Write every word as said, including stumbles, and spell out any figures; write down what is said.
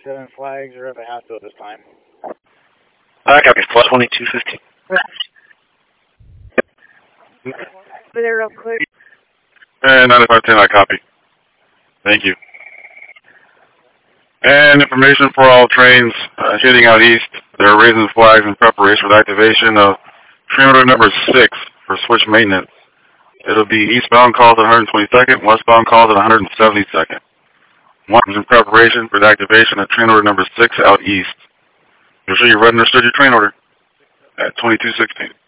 seven flags are up at Hospital at this time. I copy. Flight twenty-two fifteen. Over there real quick. And ninety-five ten, I copy. Thank you. And information for all trains uh, heading out east. They're raising flags in preparation for the activation of train order number six for switch maintenance. It'll be eastbound calls at one hundred twenty-second, westbound calls at one hundred seventy-second. One is in preparation for the activation of train order number six out east. You'll show you read and understood your train order at twenty-two sixteen.